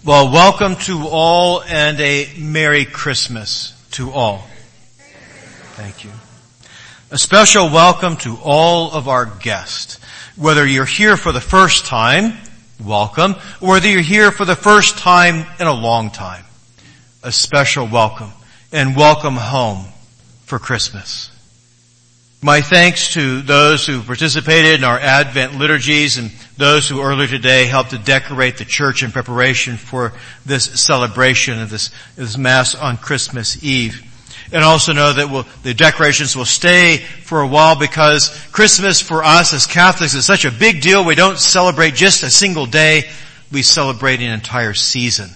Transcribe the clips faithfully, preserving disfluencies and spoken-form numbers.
Well, welcome to all and a Merry Christmas to all. Thank you. A special welcome to all of our guests. Whether you're here for the first time, welcome. Or whether you're here for the first time in a long time, a special welcome and welcome home for Christmas. My thanks to those who participated in our Advent liturgies and those who earlier today helped to decorate the church in preparation for this celebration of this, this Mass on Christmas Eve. And also know that we'll, the decorations will stay for a while because Christmas for us as Catholics is such a big deal. We don't celebrate just a single day. We celebrate an entire season.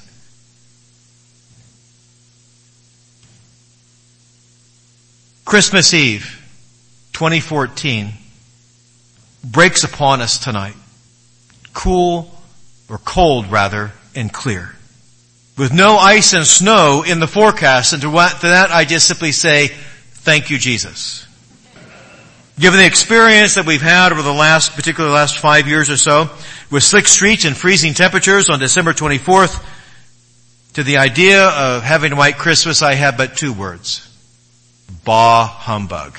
Christmas Eve, twenty fourteen, breaks upon us tonight. Cool, or cold rather, and clear. With no ice and snow in the forecast, and to that I just simply say, thank you, Jesus. Given the experience that we've had over the last, particularly the last five years or so, with slick streets and freezing temperatures on December twenty-fourth, to the idea of having a white Christmas, I have but two words. Bah humbug.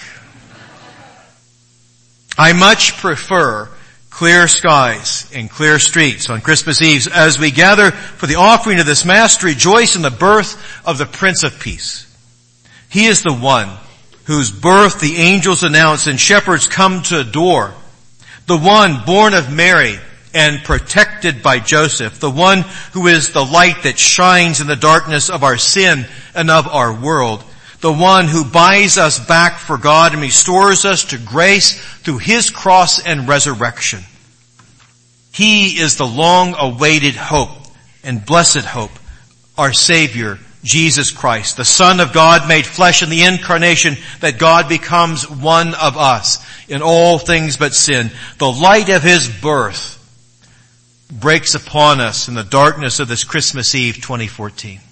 I much prefer clear skies and clear streets on Christmas Eve as we gather for the offering of this Mass to rejoice in the birth of the Prince of Peace. He is the one whose birth the angels announce and shepherds come to adore. The one born of Mary and protected by Joseph. The one who is the light that shines in the darkness of our sin and of our world. The one who buys us back for God and restores us to grace through His cross and resurrection. He is the long-awaited hope and blessed hope, our Savior, Jesus Christ, the Son of God made flesh in the incarnation, that God becomes one of us in all things but sin. The light of His birth breaks upon us in the darkness of this Christmas Eve twenty fourteen.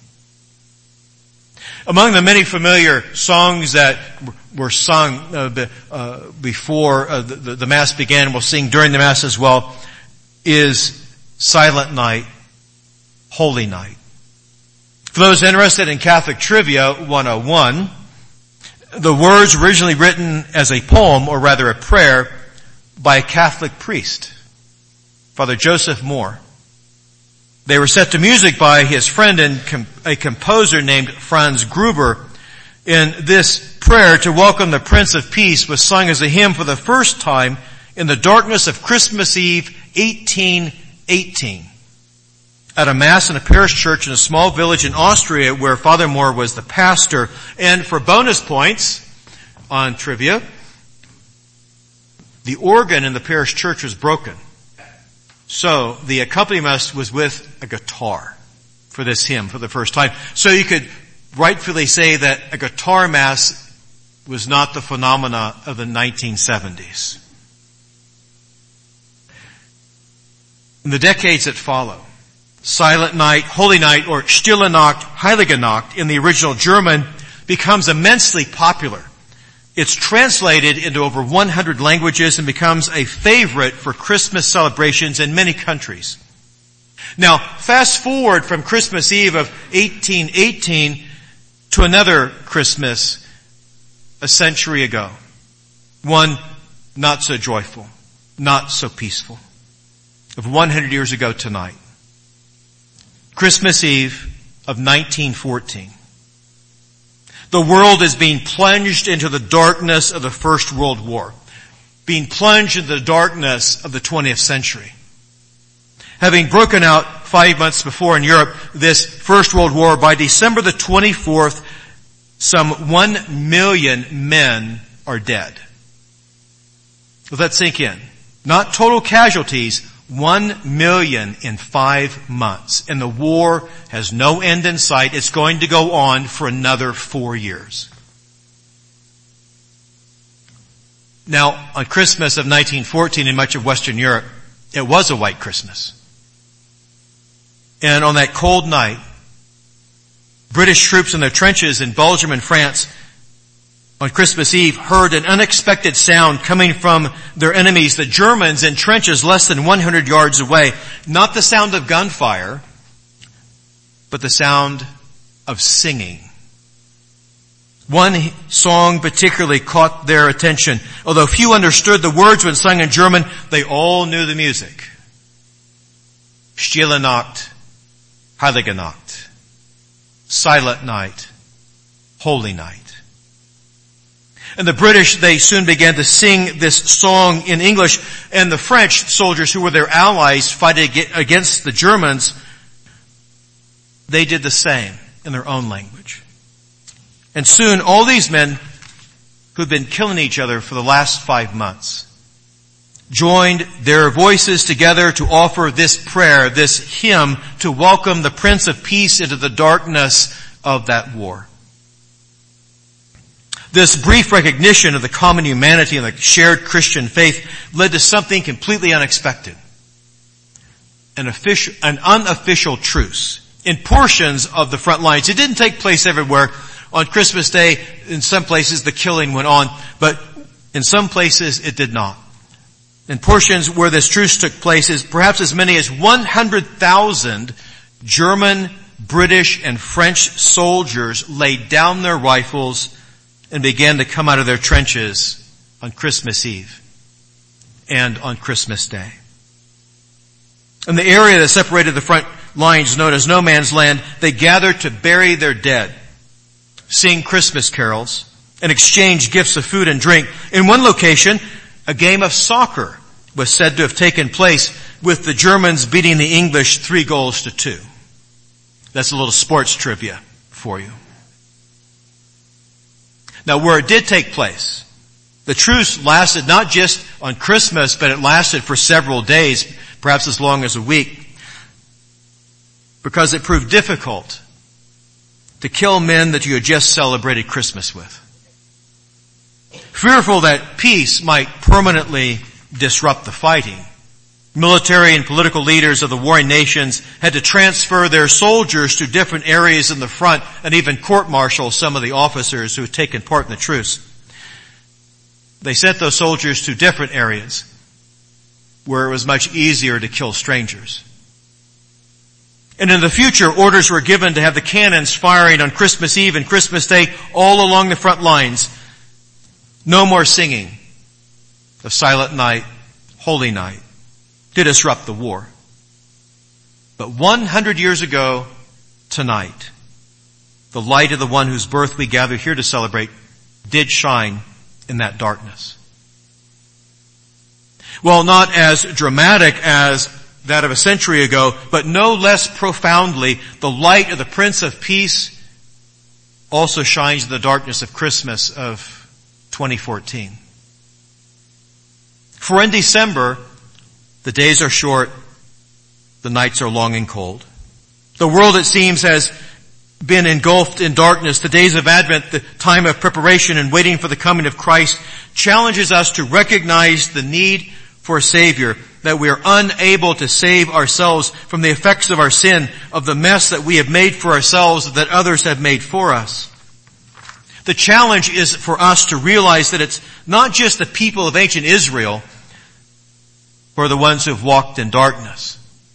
Among the many familiar songs that were sung uh, uh, before uh, the, the Mass began, and we'll sing during the Mass as well, is Silent Night, Holy Night. For those interested in Catholic Trivia one oh one, the words originally written as a poem, or rather a prayer, by a Catholic priest, Father Joseph Moore. They were set to music by his friend and com- a composer named Franz Gruber. And this prayer to welcome the Prince of Peace was sung as a hymn for the first time in the darkness of Christmas Eve eighteen eighteen at a Mass in a parish church in a small village in Austria where Father Moore was the pastor. And for bonus points on trivia, the organ in the parish church was broken. So the accompanist was with a guitar for this hymn for the first time. So you could rightfully say that a guitar Mass was not the phenomena of the nineteen seventies. In the decades that follow, Silent Night, Holy Night, or Stille Nacht, Heilige Nacht in the original German becomes immensely popular. It's translated into over one hundred languages and becomes a favorite for Christmas celebrations in many countries. Now, fast forward from Christmas Eve of eighteen eighteen to another Christmas a century ago. One not so joyful, not so peaceful. Of one hundred years ago tonight. Christmas Eve of nineteen fourteen. The world is being plunged into the darkness of the First World War, being plunged into the darkness of the twentieth century. Having broken out five months before in Europe, this First World War, by December the twenty-fourth, some one million men are dead. Let that sink in. Not total casualties, one million in five months. And the war has no end in sight. It's going to go on for another four years. Now, on Christmas of nineteen fourteen in much of Western Europe, it was a white Christmas. And on that cold night, British troops in their trenches in Belgium and France on Christmas Eve heard an unexpected sound coming from their enemies, the Germans, in trenches less than one hundred yards away. Not the sound of gunfire, but the sound of singing. One song particularly caught their attention. Although few understood the words when sung in German, they all knew the music. Stille Nacht, Heilige Nacht. Silent night, holy night. And the British, they soon began to sing this song in English, and the French soldiers who were their allies fighting against the Germans, they did the same in their own language. And soon all these men who'd been killing each other for the last five months joined their voices together to offer this prayer, this hymn, to welcome the Prince of Peace into the darkness of that war. This brief recognition of the common humanity and the shared Christian faith led to something completely unexpected. An official, an unofficial truce in portions of the front lines. It didn't take place everywhere. On Christmas Day, in some places the killing went on, but in some places it did not. In portions where this truce took place, is perhaps as many as one hundred thousand German, British, and French soldiers laid down their rifles and began to come out of their trenches on Christmas Eve and on Christmas Day. In the area that separated the front lines, known as No Man's Land, they gathered to bury their dead, sing Christmas carols, and exchange gifts of food and drink. In one location, a game of soccer was said to have taken place, with the Germans beating the English three goals to two. That's a little sports trivia for you. Now, where it did take place, the truce lasted not just on Christmas, but it lasted for several days, perhaps as long as a week, because it proved difficult to kill men that you had just celebrated Christmas with. Fearful that peace might permanently disrupt the fighting, military and political leaders of the warring nations had to transfer their soldiers to different areas in the front and even court-martial some of the officers who had taken part in the truce. They sent those soldiers to different areas where it was much easier to kill strangers. And in the future, orders were given to have the cannons firing on Christmas Eve and Christmas Day all along the front lines. No more singing of Silent Night, Holy Night to disrupt the war. But one hundred years ago tonight, the light of the one whose birth we gather here to celebrate did shine in that darkness. Well, not as dramatic as that of a century ago, but no less profoundly, the light of the Prince of Peace also shines in the darkness of Christmas of twenty fourteen. For in December, the days are short, the nights are long and cold. The world, it seems, has been engulfed in darkness. The days of Advent, the time of preparation and waiting for the coming of Christ, challenges us to recognize the need for a Savior, that we are unable to save ourselves from the effects of our sin, of the mess that we have made for ourselves, that others have made for us. The challenge is for us to realize that it's not just the people of ancient Israel who are the ones who have walked in darkness.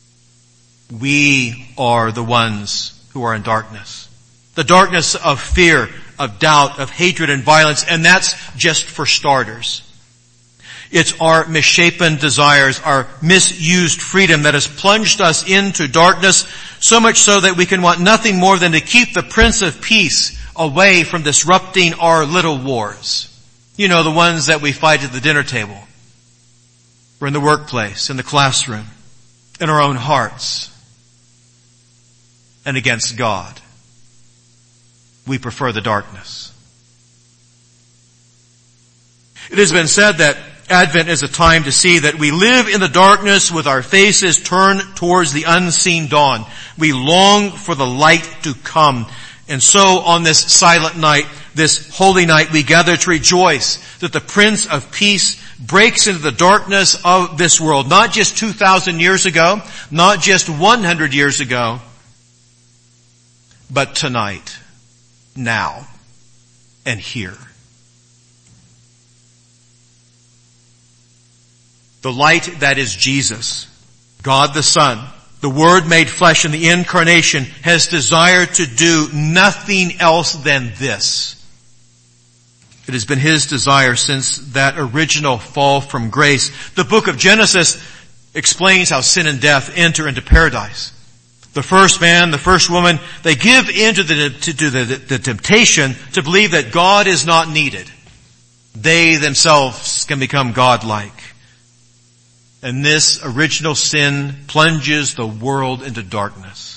We are the ones who are in darkness. The darkness of fear, of doubt, of hatred and violence, and that's just for starters. It's our misshapen desires, our misused freedom that has plunged us into darkness, so much so that we can want nothing more than to keep the Prince of Peace away from disrupting our little wars. You know, the ones that we fight at the dinner table, or in the workplace, in the classroom, in our own hearts, and against God. We prefer the darkness. It has been said that Advent is a time to see that we live in the darkness with our faces turned towards the unseen dawn. We long for the light to come. And so on this silent night, this holy night, we gather to rejoice that the Prince of Peace breaks into the darkness of this world. Not just two thousand years ago, not just one hundred years ago, but tonight, now, and here. The light that is Jesus, God the Son, the Word made flesh in the incarnation, has desired to do nothing else than this. It has been His desire since that original fall from grace. The book of Genesis explains how sin and death enter into paradise. The first man, the first woman, they give in to the, to the, the, the temptation to believe that God is not needed. They themselves can become godlike. And this original sin plunges the world into darkness.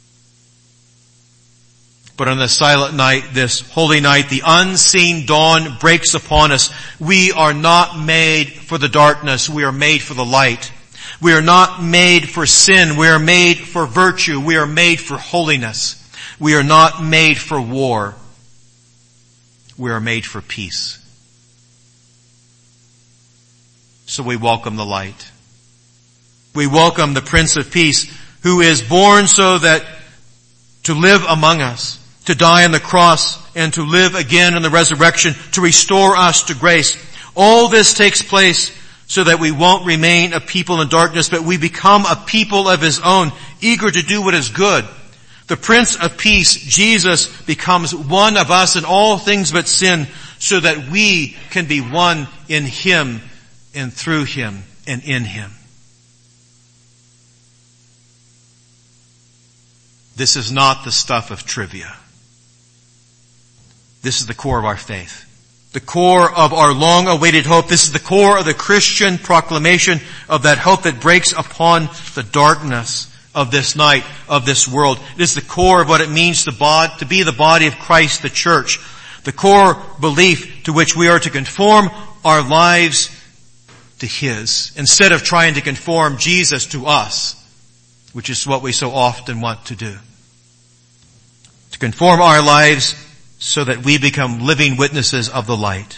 But on this silent night, this holy night, the unseen dawn breaks upon us. We are not made for the darkness. We are made for the light. We are not made for sin. We are made for virtue. We are made for holiness. We are not made for war. We are made for peace. So we welcome the light. We welcome the Prince of Peace, who is born so that to live among us, to die on the cross, and to live again in the resurrection, to restore us to grace. All this takes place so that we won't remain a people in darkness, but we become a people of His own, eager to do what is good. The Prince of Peace, Jesus, becomes one of us in all things but sin, so that we can be one in Him and through Him and in Him. This is not the stuff of trivia. This is the core of our faith. The core of our long-awaited hope. This is the core of the Christian proclamation of that hope that breaks upon the darkness of this night, of this world. It is the core of what it means to, bod- to be the body of Christ, the church. The core belief to which we are to conform our lives to His, instead of trying to conform Jesus to us, which is what we so often want to do. To conform our lives so that we become living witnesses of the light.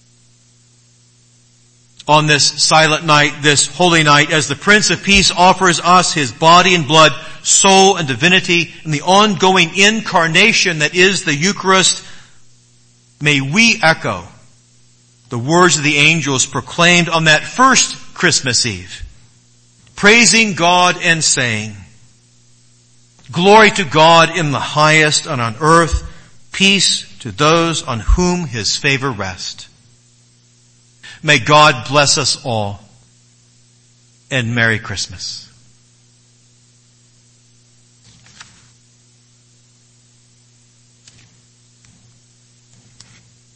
On this silent night, this holy night, as the Prince of Peace offers us His body and blood, soul and divinity, in the ongoing incarnation that is the Eucharist, may we echo the words of the angels proclaimed on that first Christmas Eve, praising God and saying, "Glory to God in the highest, and on earth peace to those on whom His favor rests." May God bless us all, and Merry Christmas.